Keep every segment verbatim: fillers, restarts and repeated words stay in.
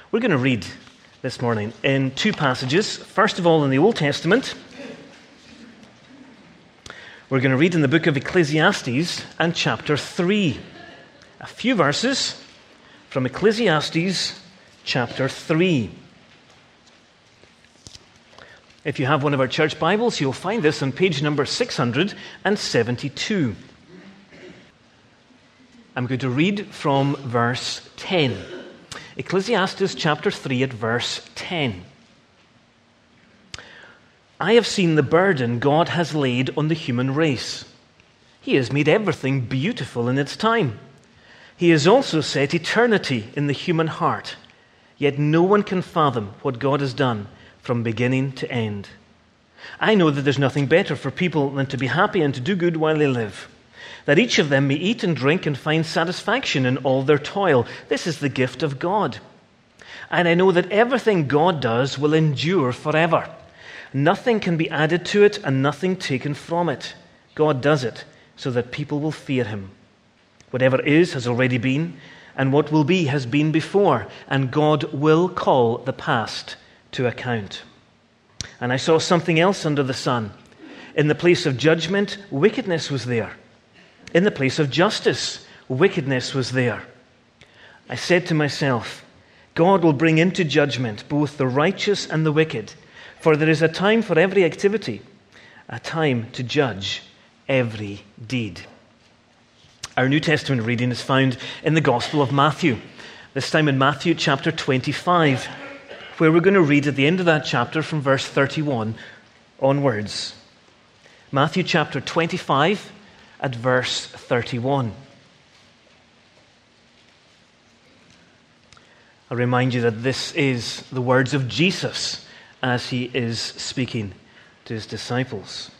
We're going to read this morning in two passages. First of all, in the Old Testament, we're going to read in the book of Ecclesiastes and chapter three. A few verses from Ecclesiastes chapter three. If you have one of our church Bibles, you'll find this on page number six hundred seventy-two. I'm going to read from verse ten. Ecclesiastes chapter three at verse ten. I have seen the burden God has laid on the human race. He has made everything beautiful in its time. He has also set eternity in the human heart. Yet no one can fathom what God has done from beginning to end. I know that there's nothing better for people than to be happy and to do good while they live, that each of them may eat and drink and find satisfaction in all their toil. This is the gift of God. And I know that everything God does will endure forever. Nothing can be added to it and nothing taken from it. God does it so that people will fear him. Whatever is has already been, and what will be has been before, and God will call the past to account. And I saw something else under the sun. In the place of judgment, wickedness was there. In the place of justice, wickedness was there. I said to myself, God will bring into judgment both the righteous and the wicked, for there is a time for every activity, a time to judge every deed. Our New Testament reading is found in the Gospel of Matthew, this time in Matthew chapter twenty-five, where we're going to read at the end of that chapter from verse thirty-one onwards. Matthew chapter twenty-five at verse thirty-one. I remind you that this is the words of Jesus as he is speaking to his disciples.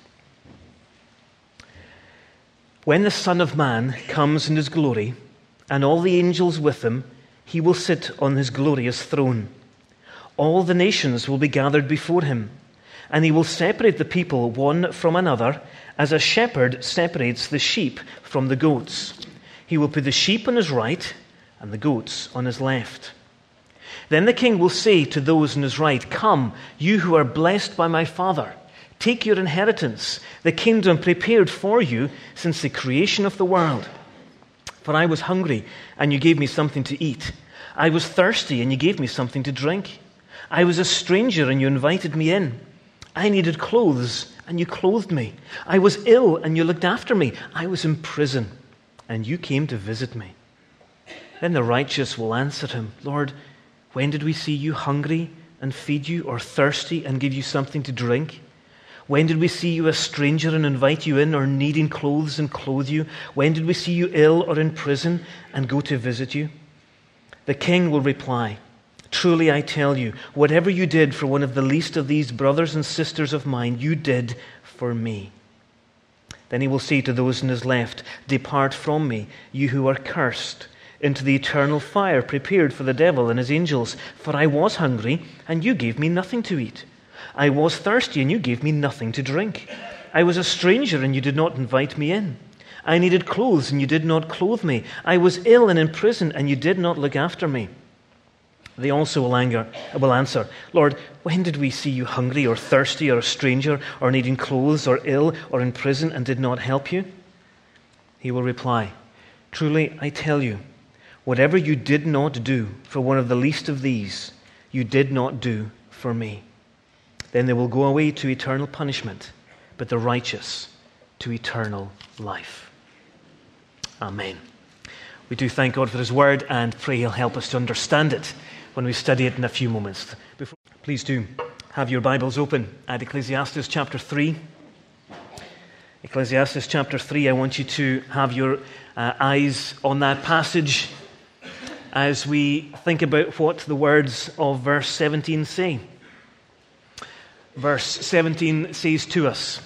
When the Son of Man comes in his glory, and all the angels with him, he will sit on his glorious throne. All the nations will be gathered before him, and he will separate the people one from another, as a shepherd separates the sheep from the goats. He will put the sheep on his right, and the goats on his left. Then the king will say to those on his right, "Come, you who are blessed by my Father, take your inheritance, the kingdom prepared for you since the creation of the world. For I was hungry, and you gave me something to eat. I was thirsty, and you gave me something to drink. I was a stranger, and you invited me in. I needed clothes, and you clothed me. I was ill, and you looked after me. I was in prison, and you came to visit me." Then the righteous will answer him, "Lord, when did we see you hungry and feed you, or thirsty and give you something to drink? When did we see you a stranger and invite you in, or needing clothes and clothe you? When did we see you ill or in prison and go to visit you?" The king will reply, "Truly I tell you, whatever you did for one of the least of these brothers and sisters of mine, you did for me." Then he will say to those on his left, "Depart from me, you who are cursed, into the eternal fire prepared for the devil and his angels. For I was hungry, and you gave me nothing to eat. I was thirsty, and you gave me nothing to drink. I was a stranger, and you did not invite me in. I needed clothes, and you did not clothe me. I was ill and in prison, and you did not look after me." They also will, anger, will answer, "Lord, when did we see you hungry or thirsty or a stranger or needing clothes or ill or in prison and did not help you?" He will reply, "Truly I tell you, whatever you did not do for one of the least of these, you did not do for me." Then they will go away to eternal punishment, but the righteous to eternal life. Amen. We do thank God for his word and pray he'll help us to understand it when we study it in a few moments. Before, please do have your Bibles open at Ecclesiastes chapter three. Ecclesiastes chapter three, I want you to have your uh, eyes on that passage as we think about what the words of verse seventeen say. Verse seventeen says to us,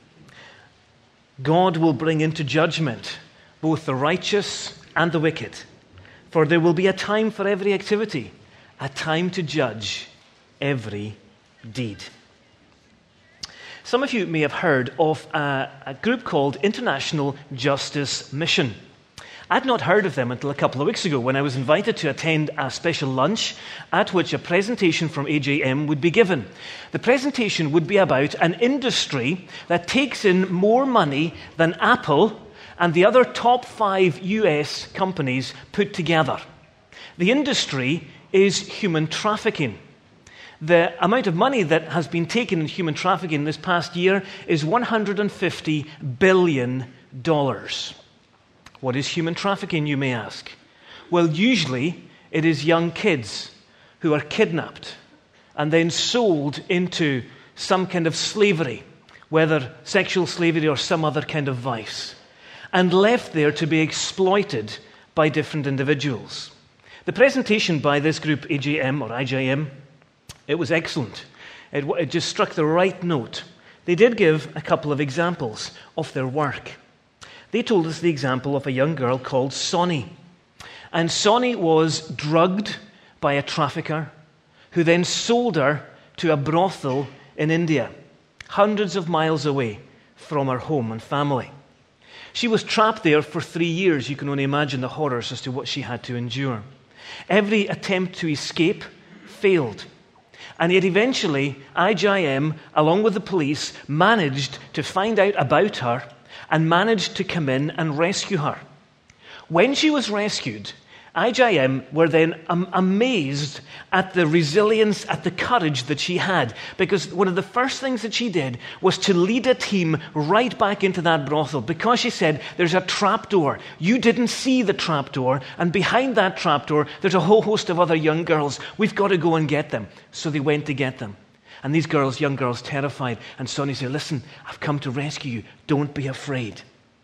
"God will bring into judgment both the righteous and the wicked, for there will be a time for every activity, a time to judge every deed." Some of you may have heard of a, a group called International Justice Mission. I'd not heard of them until a couple of weeks ago when I was invited to attend a special lunch at which a presentation from A J M would be given. The presentation would be about an industry that takes in more money than Apple and the other top five U S companies put together. The industry is human trafficking. The amount of money that has been taken in human trafficking this past year is one hundred fifty billion dollars. What is human trafficking, you may ask? Well, usually it is young kids who are kidnapped and then sold into some kind of slavery, whether sexual slavery or some other kind of vice, and left there to be exploited by different individuals. The presentation by this group, A J M or I J M, it was excellent. It, it just struck the right note. They did give a couple of examples of their work. They told us the example of a young girl called Sonny. And Sonny was drugged by a trafficker who then sold her to a brothel in India, hundreds of miles away from her home and family. She was trapped there for three years. You can only imagine the horrors as to what she had to endure. Every attempt to escape failed. And yet eventually, I J M, along with the police, managed to find out about her and managed to come in and rescue her. When she was rescued, I J M were then um, amazed at the resilience, at the courage that she had, because one of the first things that she did was to lead a team right back into that brothel, because she said, there's a trapdoor. You didn't see the trapdoor, and behind that trapdoor, there's a whole host of other young girls. We've got to go and get them. So they went to get them. And these girls, young girls, terrified. And Sonny said, listen, I've come to rescue you. Don't be afraid.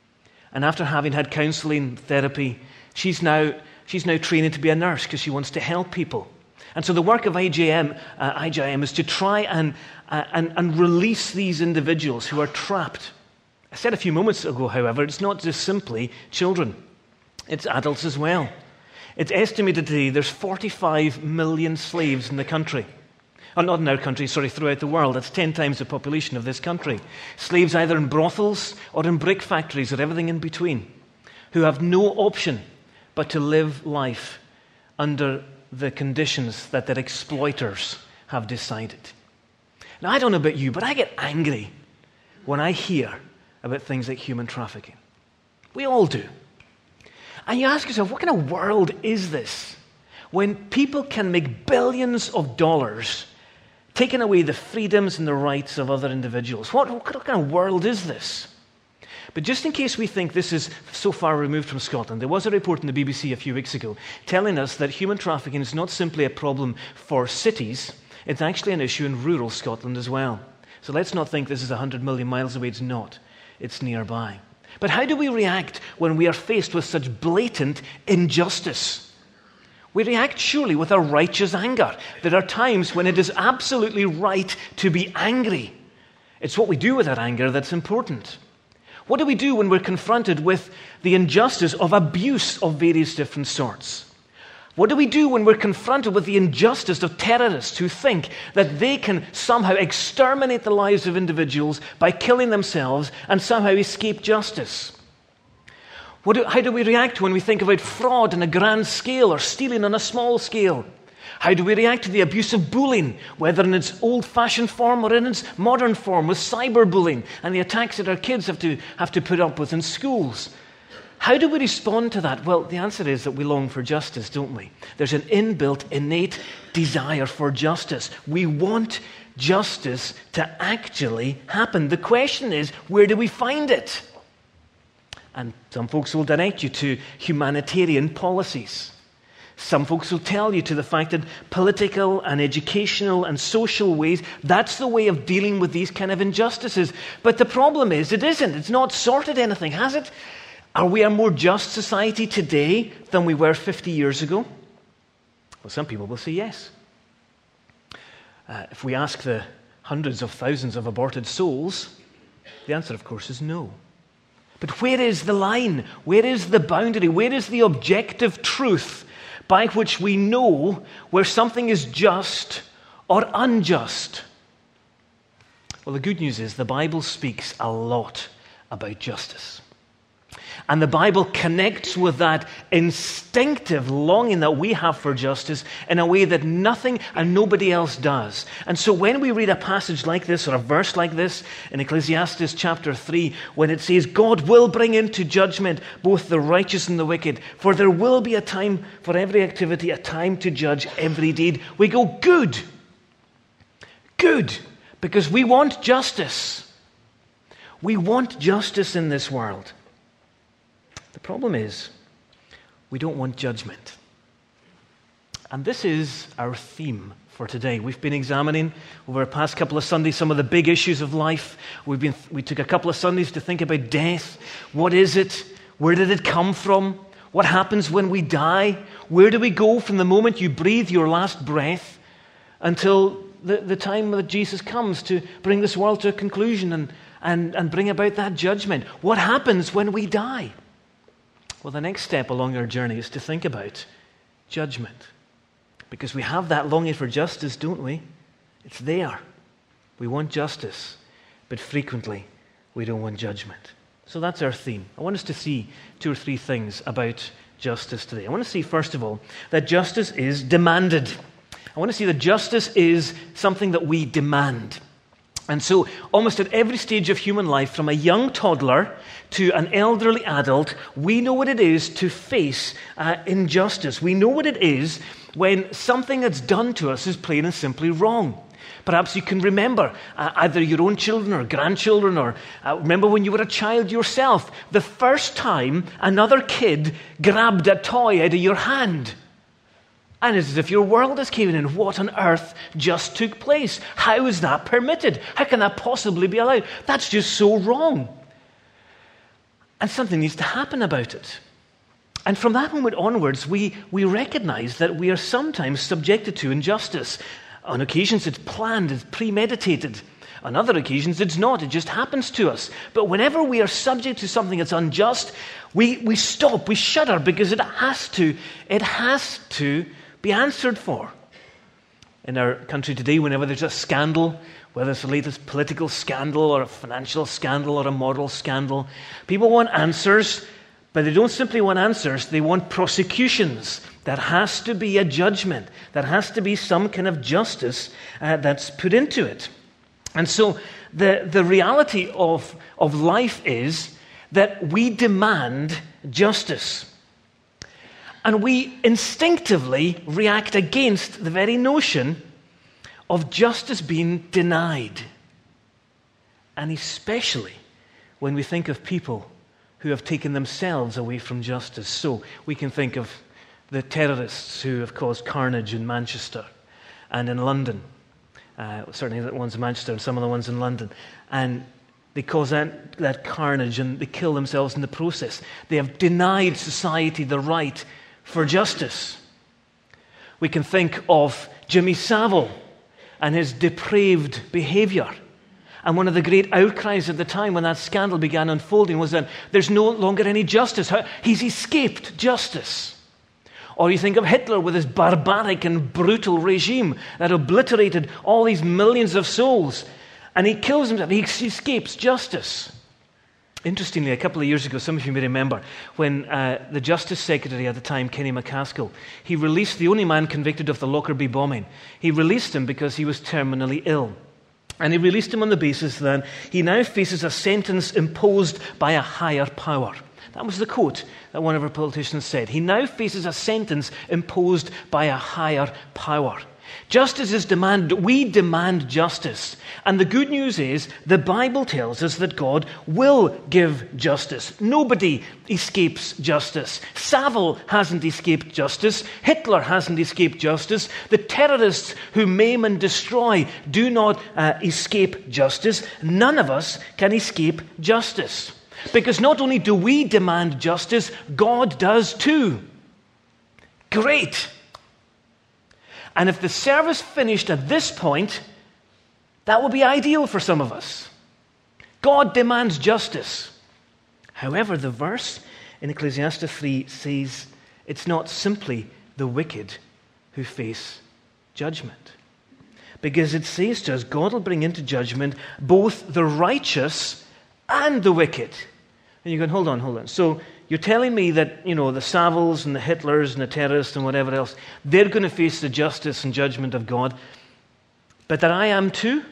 And after having had counseling, therapy, she's now, she's now training to be a nurse because she wants to help people. And so the work of I J M, uh, I J M is to try and, uh, and, and release these individuals who are trapped. I said a few moments ago, however, it's not just simply children. It's adults as well. It's estimated today there's forty-five million slaves in the country. Oh, not in our country, sorry, throughout the world. That's ten times the population of this country. Slaves either in brothels or in brick factories or everything in between, who have no option but to live life under the conditions that their exploiters have decided. Now, I don't know about you, but I get angry when I hear about things like human trafficking. We all do. And you ask yourself, what kind of world is this when people can make billions of dollars taking away the freedoms and the rights of other individuals? What, what kind of world is this? But just in case we think this is so far removed from Scotland, there was a report in the B B C a few weeks ago telling us that human trafficking is not simply a problem for cities, it's actually an issue in rural Scotland as well. So let's not think this is one hundred million miles away. It's not. It's nearby. But how do we react when we are faced with such blatant injustice? We react surely with a righteous anger. There are times when it is absolutely right to be angry. It's what we do with that anger that's important. What do we do when we're confronted with the injustice of abuse of various different sorts? What do we do when we're confronted with the injustice of terrorists who think that they can somehow exterminate the lives of individuals by killing themselves and somehow escape justice? What do, how do we react when we think about fraud on a grand scale or stealing on a small scale? How do we react to the abuse of bullying, whether in its old-fashioned form or in its modern form with cyberbullying and the attacks that our kids have to, have to put up with in schools? How do we respond to that? Well, the answer is that we long for justice, don't we? There's an inbuilt, innate desire for justice. We want justice to actually happen. The question is, where do we find it? And some folks will direct you to humanitarian policies. Some folks will tell you to the fact that political and educational and social ways, that's the way of dealing with these kind of injustices. But the problem is, it isn't. It's not sorted anything, has it? Are we a more just society today than we were fifty years ago? Well, some people will say yes. Uh, if we ask the hundreds of thousands of aborted souls, the answer, of course, is no. But where is the line? Where is the boundary? Where is the objective truth by which we know where something is just or unjust? Well, the good news is the Bible speaks a lot about justice. And the Bible connects with that instinctive longing that we have for justice in a way that nothing and nobody else does. And so when we read a passage like this, or a verse like this in Ecclesiastes chapter three, when it says, God will bring into judgment both the righteous and the wicked, for there will be a time for every activity, a time to judge every deed, we go, good. Good. Because we want justice. We want justice in this world. The problem is, we don't want judgment. And this is our theme for today. We've been examining over the past couple of Sundays some of the big issues of life. We've been, we took a couple of Sundays to think about death. What is it? Where did it come from? What happens when we die? Where do we go from the moment you breathe your last breath until the, the time that Jesus comes to bring this world to a conclusion and, and, and bring about that judgment? What happens when we die? Well, the next step along our journey is to think about judgment. Because we have that longing for justice, don't we? It's there. We want justice, but frequently we don't want judgment. So that's our theme. I want us to see two or three things about justice today. I want to see, first of all, that justice is demanded. I want to see that justice is something that we demand. And so, almost at every stage of human life, from a young toddler to an elderly adult, we know what it is to face uh, injustice. We know what it is when something that's done to us is plain and simply wrong. Perhaps you can remember uh, either your own children or grandchildren, or uh, remember when you were a child yourself, the first time another kid grabbed a toy out of your hand. And it's as if your world is caving in. What on earth just took place? How is that permitted? How can that possibly be allowed? That's just so wrong. And something needs to happen about it. And from that moment onwards, we, we recognize that we are sometimes subjected to injustice. On occasions, it's planned, it's premeditated. On other occasions, it's not. It just happens to us. But whenever we are subject to something that's unjust, we, we stop, we shudder, because it has to, it has to be answered for. In our country today, whenever there's a scandal, whether it's the latest political scandal or a financial scandal or a moral scandal, people want answers, but they don't simply want answers, they want prosecutions. There has to be a judgment. There has to be some kind of justice uh, that's put into it. And so the, the reality of, of life is that we demand justice. And we instinctively react against the very notion of justice being denied. And especially when we think of people who have taken themselves away from justice. So we can think of the terrorists who have caused carnage in Manchester and in London. Uh, certainly the ones in Manchester and some of the ones in London. And they cause that, that carnage and they kill themselves in the process. They have denied society the right for justice. We can think of Jimmy Savile and his depraved behavior. And one of the great outcries at the time when that scandal began unfolding was that there's no longer any justice. He's escaped justice. Or you think of Hitler with his barbaric and brutal regime that obliterated all these millions of souls. And he kills himself. He escapes justice. Interestingly, a couple of years ago, some of you may remember, when uh, the Justice Secretary at the time, Kenny McCaskill, he released the only man convicted of the Lockerbie bombing. He released him because he was terminally ill. And he released him on the basis that he now faces a sentence imposed by a higher power. That was the quote that one of our politicians said. He now faces a sentence imposed by a higher power. Justice is demanded. We demand justice. And the good news is the Bible tells us that God will give justice. Nobody escapes justice. Savile hasn't escaped justice. Hitler hasn't escaped justice. The terrorists who maim and destroy do not uh, escape justice. None of us can escape justice. Because not only do we demand justice, God does too. Great. And if the service finished at this point, that would be ideal for some of us. God demands justice. However, the verse in Ecclesiastes three says it's not simply the wicked who face judgment. Because it says to us, God will bring into judgment both the righteous and the wicked. And you're going, hold on, hold on. So you're telling me that, you know, the Saviles and the Hitlers and the terrorists and whatever else, they're going to face the justice and judgment of God, but that I am too?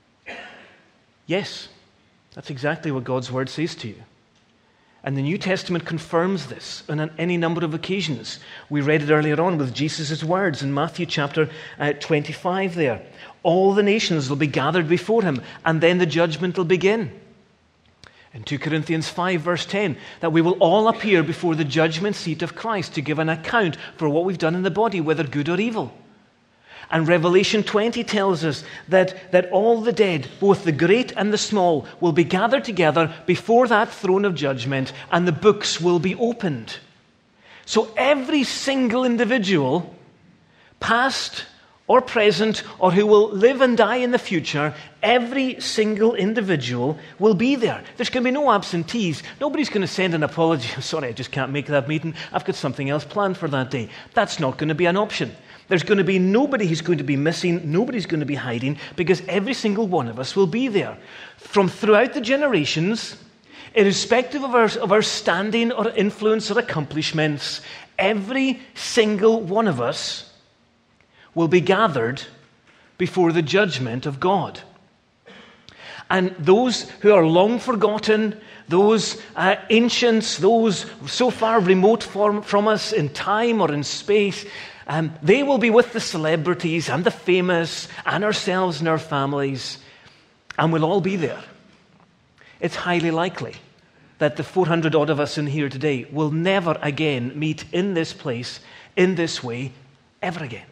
Yes, that's exactly what God's word says to you. And the New Testament confirms this on any number of occasions. We read it earlier on with Jesus' words in Matthew chapter uh, twenty-five there. All the nations will be gathered before him, and then the judgment will begin. In two Corinthians five, verse ten, that we will all appear before the judgment seat of Christ to give an account for what we've done in the body, whether good or evil. And Revelation twenty tells us that, that all the dead, both the great and the small, will be gathered together before that throne of judgment, and the books will be opened. So every single individual, past or present, or who will live and die in the future, every single individual will be there. There's going to be no absentees. Nobody's going to send an apology. Sorry, I just can't make that meeting. I've got something else planned for that day. That's not going to be an option. There's going to be nobody who's going to be missing. Nobody's going to be hiding, because every single one of us will be there. From throughout the generations, irrespective of our, of our standing or influence or accomplishments, every single one of us will be gathered before the judgment of God. And those who are long forgotten, those uh, ancients, those so far remote from, from us in time or in space, um, they will be with the celebrities and the famous and ourselves and our families, and we'll all be there. It's highly likely that the four hundred odd of us in here today will never again meet in this place, in this way, ever again.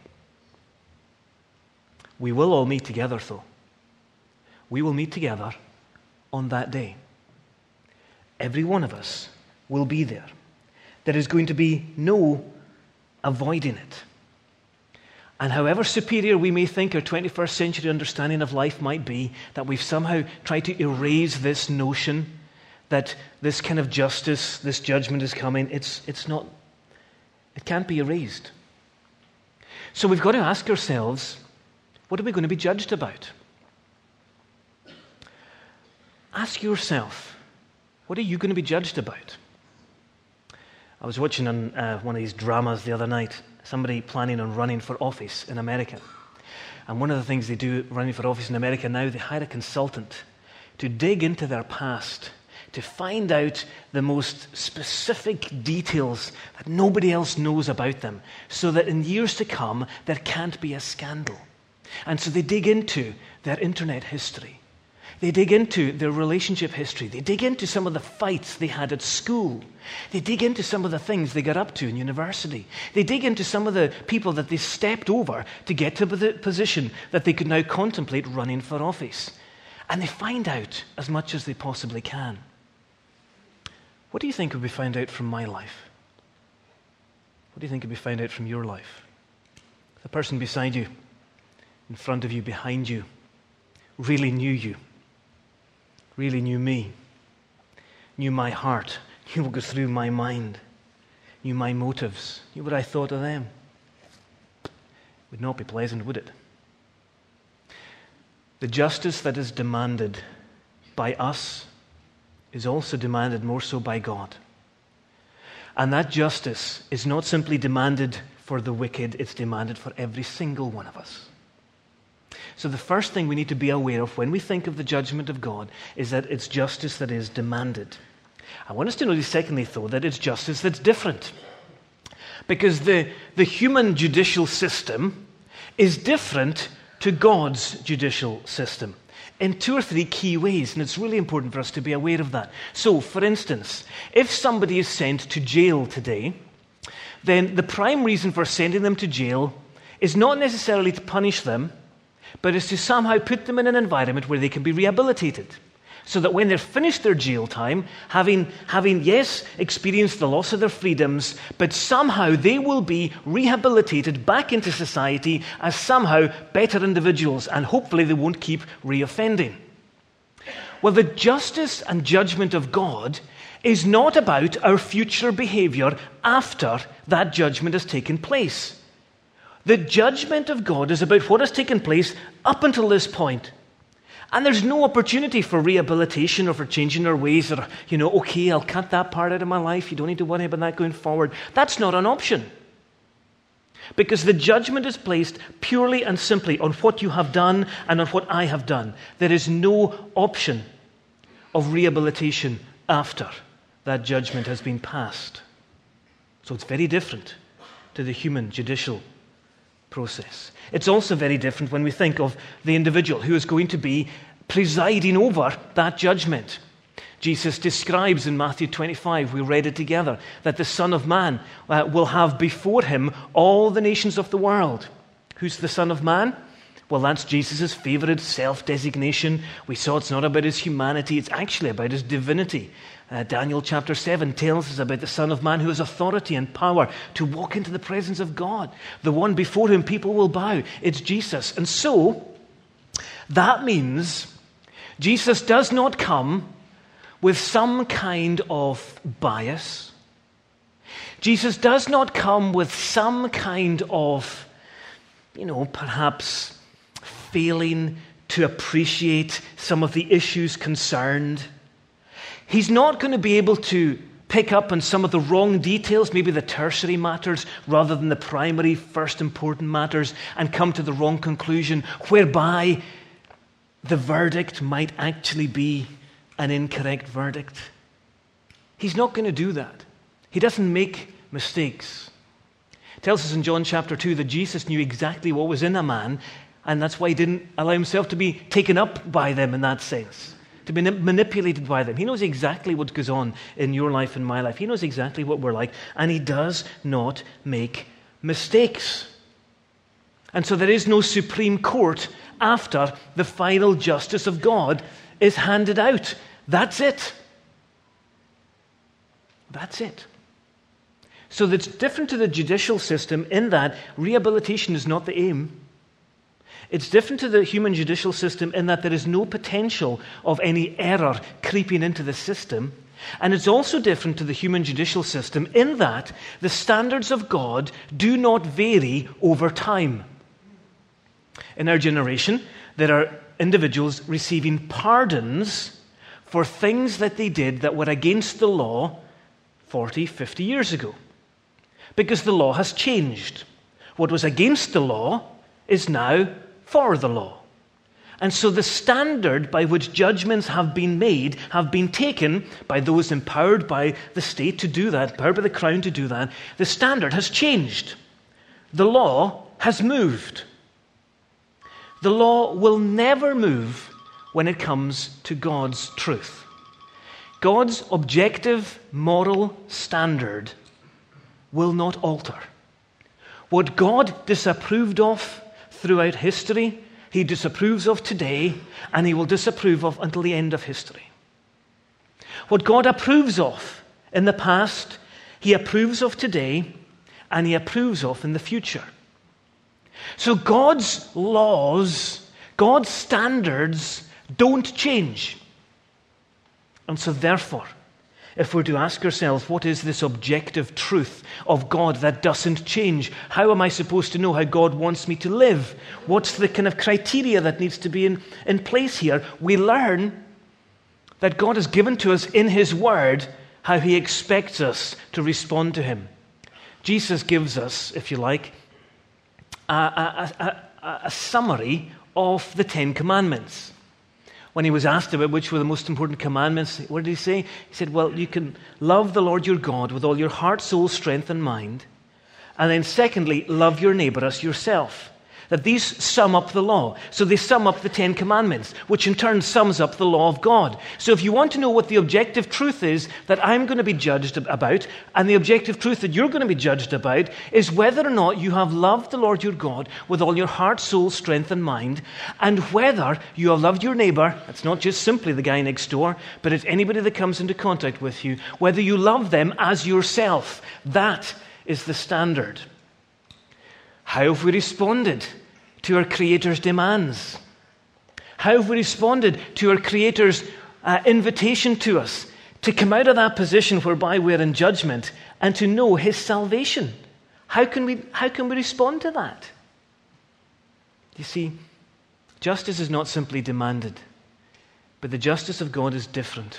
We will all meet together, though. We will meet together on that day. Every one of us will be there. There is going to be no avoiding it. And however superior we may think our twenty-first century understanding of life might be, that we've somehow tried to erase this notion that this kind of justice, this judgment is coming, it's, it's not, it can't be erased. So we've got to ask ourselves, what are we going to be judged about? Ask yourself, what are you going to be judged about? I was watching on uh, one of these dramas the other night, somebody planning on running for office in America. And one of the things they do running for office in America now, they hire a consultant to dig into their past, to find out the most specific details that nobody else knows about them, so that in years to come, there can't be a scandal. And so they dig into their internet history. They dig into their relationship history. They dig into some of the fights they had at school. They dig into some of the things they got up to in university. They dig into some of the people that they stepped over to get to the position that they could now contemplate running for office. And they find out as much as they possibly can. What do you think would be found out from my life? What do you think would be found out from your life? The person beside you, in front of you, behind you, really knew you, really knew me, knew my heart, knew what goes through my mind, knew my motives, knew what I thought of them. It would not be pleasant, would it? The justice that is demanded by us is also demanded more so by God. And that justice is not simply demanded for the wicked, it's demanded for every single one of us. So the first thing we need to be aware of when we think of the judgment of God is that it's justice that is demanded. I want us to notice, secondly, though, that it's justice that's different. Because the, the human judicial system is different to God's judicial system in two or three key ways, and it's really important for us to be aware of that. So, for instance, if somebody is sent to jail today, then the prime reason for sending them to jail is not necessarily to punish them, but is to somehow put them in an environment where they can be rehabilitated. So that when they're finished their jail time, having, having, yes, experienced the loss of their freedoms, but somehow they will be rehabilitated back into society as somehow better individuals, and hopefully they won't keep reoffending. Well, the justice and judgment of God is not about our future behavior after that judgment has taken place. The judgment of God is about what has taken place up until this point. And there's no opportunity for rehabilitation or for changing our ways or, you know, okay, I'll cut that part out of my life. You don't need to worry about that going forward. That's not an option. Because the judgment is placed purely and simply on what you have done and on what I have done. There is no option of rehabilitation after that judgment has been passed. So it's very different to the human judicial process. It's also very different when we think of the individual who is going to be presiding over that judgment. Jesus describes in Matthew twenty-five, we read it together, that the Son of Man uh, will have before him all the nations of the world. Who's the Son of Man? Well, that's Jesus' favorite self-designation. We saw it's not about his humanity, it's actually about his divinity. Uh, Daniel chapter seven tells us about the Son of Man who has authority and power to walk into the presence of God. The one before whom people will bow. It's Jesus. And so, that means Jesus does not come with some kind of bias. Jesus does not come with some kind of, you know, perhaps failing to appreciate some of the issues concerned. He's not going to be able to pick up on some of the wrong details, maybe the tertiary matters, rather than the primary, first important matters, and come to the wrong conclusion, whereby the verdict might actually be an incorrect verdict. He's not going to do that. He doesn't make mistakes. It tells us in John chapter two that Jesus knew exactly what was in a man, and that's why he didn't allow himself to be taken up by them in that sense, to be manipulated by them. He knows exactly what goes on in your life and my life. He knows exactly what we're like, and he does not make mistakes. And so there is no Supreme Court after the final justice of God is handed out. That's it. That's it. So that's different to the judicial system in that rehabilitation is not the aim. It's different to the human judicial system in that there is no potential of any error creeping into the system. And it's also different to the human judicial system in that the standards of God do not vary over time. In our generation, there are individuals receiving pardons for things that they did that were against the law forty, fifty years ago. Because the law has changed. What was against the law is now for the law. And so the standard by which judgments have been made have been taken by those empowered by the state to do that, empowered by the crown to do that. The standard has changed. The law has moved. The law will never move when it comes to God's truth. God's objective moral standard will not alter. What God disapproved of throughout history, he disapproves of today, and he will disapprove of until the end of history. What God approves of in the past, he approves of today, and he approves of in the future. So God's laws, God's standards don't change. And so therefore, if we're to ask ourselves, what is this objective truth of God that doesn't change? How am I supposed to know how God wants me to live? What's the kind of criteria that needs to be in, in place here? We learn that God has given to us in his word how he expects us to respond to him. Jesus gives us, if you like, a, a, a, a summary of the Ten Commandments. When he was asked about which were the most important commandments, what did he say? He said, well, you can love the Lord your God with all your heart, soul, strength, and mind. And then secondly, love your neighbor as yourself. That these sum up the law. So they sum up the Ten Commandments, which in turn sums up the law of God. So if you want to know what the objective truth is that I'm going to be judged about, and the objective truth that you're going to be judged about, is whether or not you have loved the Lord your God with all your heart, soul, strength, and mind, and whether you have loved your neighbor, that's not just simply the guy next door, but it's anybody that comes into contact with you, whether you love them as yourself. That is the standard. How have we responded to our Creator's demands? How have we responded to our Creator's uh, invitation to us to come out of that position whereby we're in judgment and to know his salvation? How can we, how can we respond to that? You see, justice is not simply demanded. But the justice of God is different,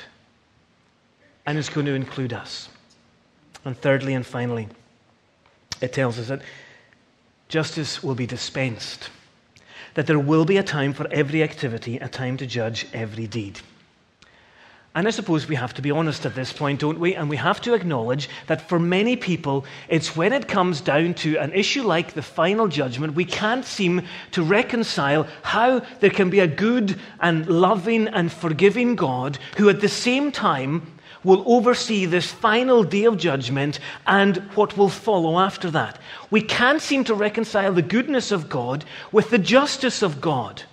and it's going to include us. And thirdly and finally, it tells us that justice will be dispensed, that there will be a time for every activity, a time to judge every deed. And I suppose we have to be honest at this point, don't we? And we have to acknowledge that for many people, it's when it comes down to an issue like the final judgment, we can't seem to reconcile how there can be a good and loving and forgiving God who at the same time will oversee this final day of judgment and what will follow after that. We can't seem to reconcile the goodness of God with the justice of God.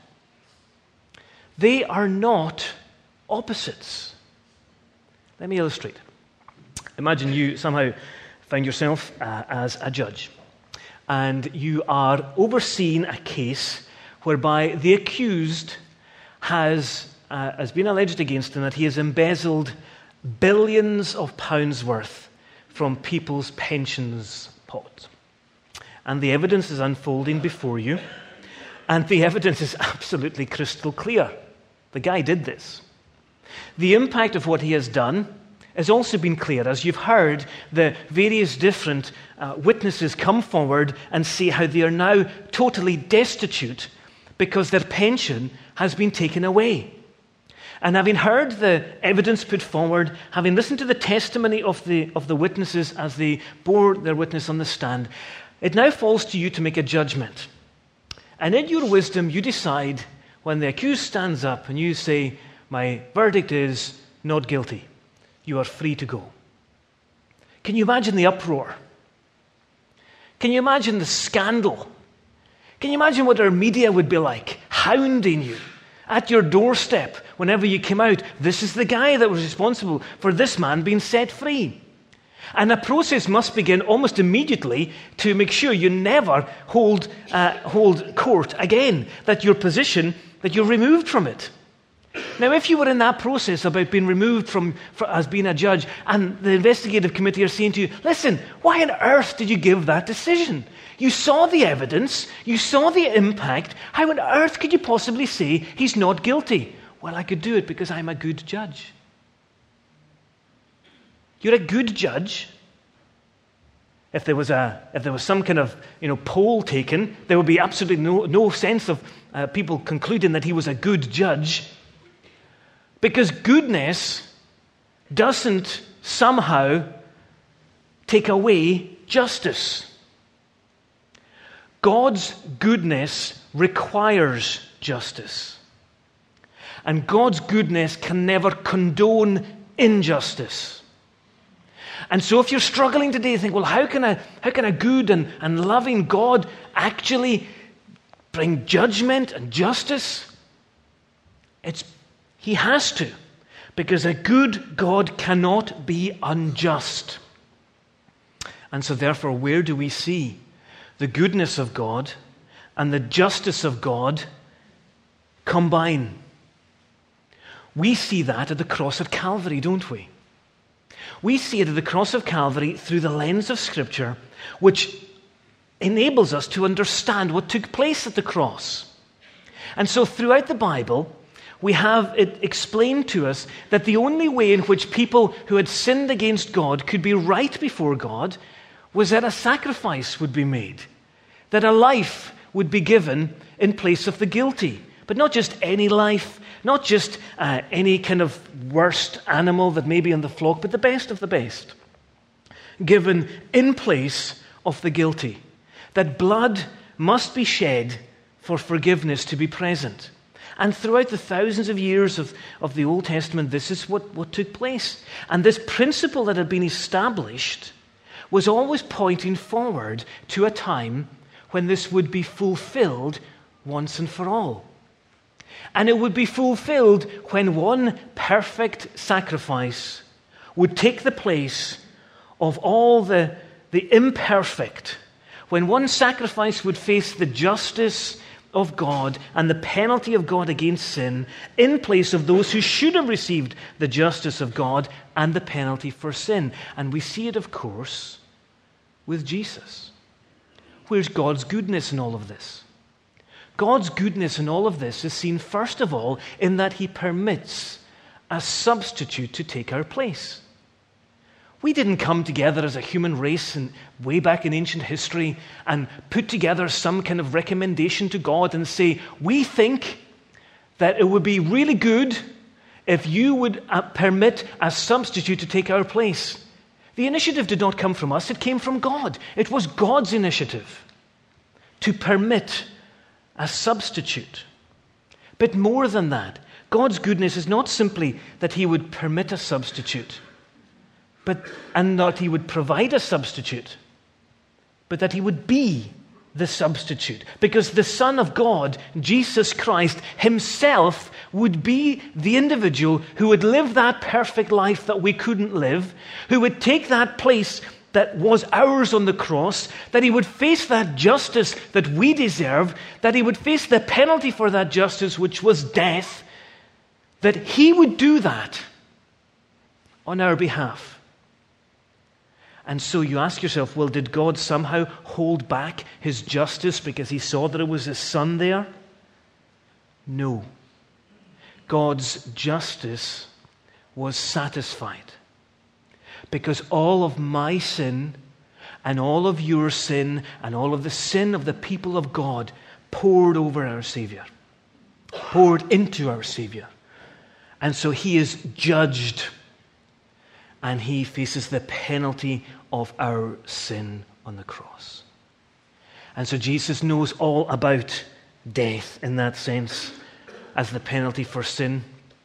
They are not opposites. Let me illustrate. Imagine you somehow find yourself uh, as a judge, and you are overseeing a case whereby the accused has, uh, has been alleged against him that he has embezzled billions of pounds worth from people's pensions pot. And the evidence is unfolding before you, and the evidence is absolutely crystal clear. The guy did this. The impact of what he has done has also been clear. As you've heard, the various different uh, witnesses come forward and say how they are now totally destitute because their pension has been taken away. And having heard the evidence put forward, having listened to the testimony of the, of the witnesses as they bore their witness on the stand, it now falls to you to make a judgment. And in your wisdom, you decide when the accused stands up and you say, "My verdict is not guilty. You are free to go." Can you imagine the uproar? Can you imagine the scandal? Can you imagine what our media would be like, hounding you at your doorstep whenever you came out? This is the guy that was responsible for this man being set free. And a process must begin almost immediately to make sure you never hold, uh, hold court again, that your position, that you're removed from it. Now, if you were in that process about being removed from for, as being a judge, and the investigative committee are saying to you, "Listen, why on earth did you give that decision? You saw the evidence, you saw the impact. How on earth could you possibly say he's not guilty?" "Well, I could do it because I'm a good judge." You're a good judge. If there was a, if there was some kind of, you know, poll taken, there would be absolutely no, no sense of uh, people concluding that he was a good judge. Because goodness doesn't somehow take away justice. God's goodness requires justice. And God's goodness can never condone injustice. And so if you're struggling today, think, well, how can a, how can a good and, and loving God actually bring judgment and justice? It's He has to, because a good God cannot be unjust. And so therefore, where do we see the goodness of God and the justice of God combine? We see that at the cross of Calvary, don't we? We see it at the cross of Calvary through the lens of Scripture, which enables us to understand what took place at the cross. And so throughout the Bible, we have it explained to us that the only way in which people who had sinned against God could be right before God was that a sacrifice would be made, that a life would be given in place of the guilty. But not just any life, not just uh, any kind of worst animal that may be in the flock, but the best of the best, given in place of the guilty. That blood must be shed for forgiveness to be present. And throughout the thousands of years of, of the Old Testament, this is what, what took place. And this principle that had been established was always pointing forward to a time when this would be fulfilled once and for all. And it would be fulfilled when one perfect sacrifice would take the place of all the, the imperfect. When one sacrifice would face the justice of God and the penalty of God against sin in place of those who should have received the justice of God and the penalty for sin. And we see it, of course, with Jesus. Where's God's goodness in all of this? God's goodness in all of this is seen first of all in that he permits a substitute to take our place. We didn't come together as a human race and way back in ancient history and put together some kind of recommendation to God and say, we think that it would be really good if you would uh, permit a substitute to take our place. The initiative did not come from us, it came from God. It was God's initiative to permit a substitute. But more than that, God's goodness is not simply that he would permit a substitute, but and that he would provide a substitute, but that he would be the substitute. Because the Son of God, Jesus Christ himself, would be the individual who would live that perfect life that we couldn't live, who would take that place that was ours on the cross, that he would face that justice that we deserve, that he would face the penalty for that justice, which was death, that he would do that on our behalf. And so you ask yourself, well, did God somehow hold back his justice because he saw that it was his Son there? No. God's justice was satisfied because all of my sin and all of your sin and all of the sin of the people of God poured over our Savior, poured into our Savior. And so he is judged and he faces the penalty of our sin on the cross. And so Jesus knows all about death in that sense as the penalty for sin.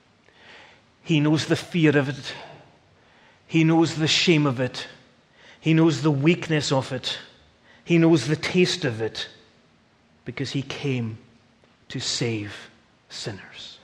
He knows the fear of it. He knows the shame of it. He knows the weakness of it. He knows the taste of it because he came to save sinners.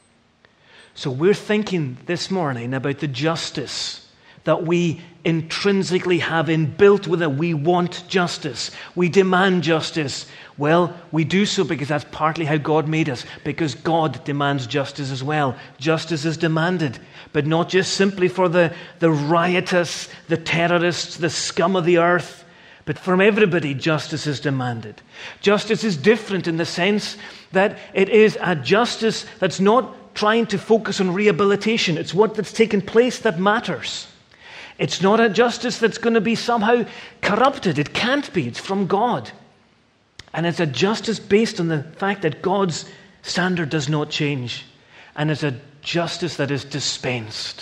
So we're thinking this morning about the justice that we intrinsically have inbuilt with it. We want justice. We demand justice. Well, we do so because that's partly how God made us, because God demands justice as well. Justice is demanded, but not just simply for the, the riotous, the terrorists, the scum of the earth, but from everybody justice is demanded. Justice is different in the sense that it is a justice that's not trying to focus on rehabilitation. It's what that's taken place that matters. It's not a justice that's going to be somehow corrupted. It can't be. It's from God. And it's a justice based on the fact that God's standard does not change. And it's a justice that is dispensed.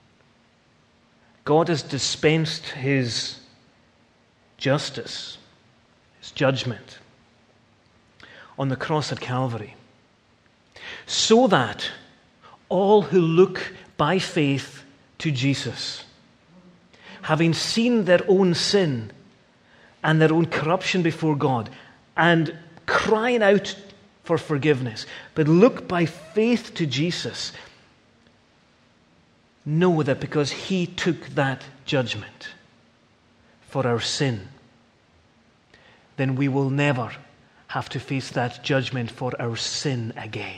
God has dispensed his justice, his judgment on the cross at Calvary, so that all who look by faith to Jesus, having seen their own sin and their own corruption before God, and crying out for forgiveness, but look by faith to Jesus, know that because he took that judgment for our sin, then we will never have to face that judgment for our sin again.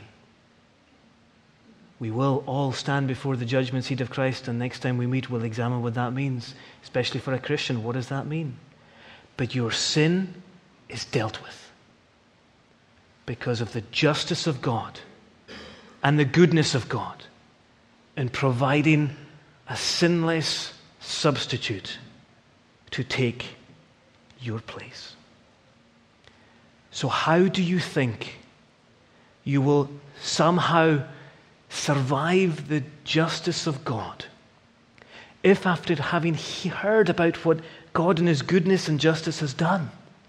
We will all stand before the judgment seat of Christ, and next time we meet, we'll examine what that means, especially for a Christian. What does that mean? But your sin is dealt with because of the justice of God and the goodness of God in providing a sinless substitute to take your place. So how do you think you will somehow survive the justice of God if, after having heard about what God in his goodness and justice has done,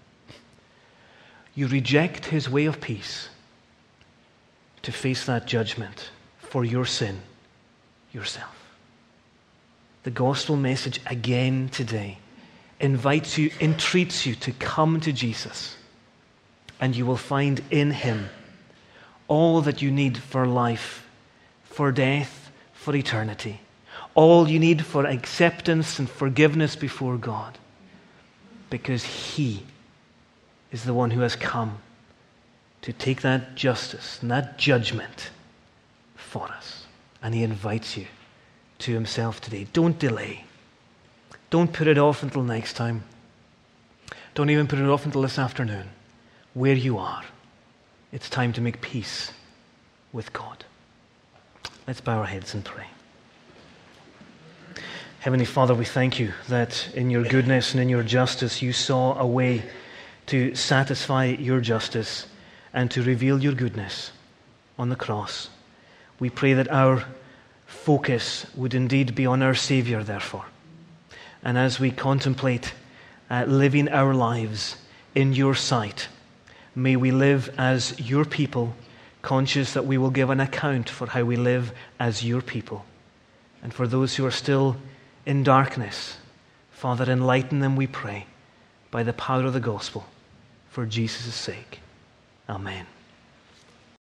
you reject his way of peace to face that judgment for your sin yourself? The gospel message again today invites you, entreats you to come to Jesus, and you will find in him all that you need for life, for death, for eternity. All you need for acceptance and forgiveness before God. Because he is the one who has come to take that justice and that judgment for us. And he invites you to himself today. Don't delay. Don't put it off until next time. Don't even put it off until this afternoon. Where you are, It's time to make peace with God. Let's bow our heads and pray. Heavenly Father, we thank you that in your goodness and in your justice you saw a way to satisfy your justice and to reveal your goodness on the cross. We pray that our focus would indeed be on our Savior, therefore. And as we contemplate uh, living our lives in your sight, may we live as your people, conscious that we will give an account for how we live as your people. And for those who are still in darkness, Father, enlighten them, we pray, by the power of the gospel, for Jesus' sake. Amen.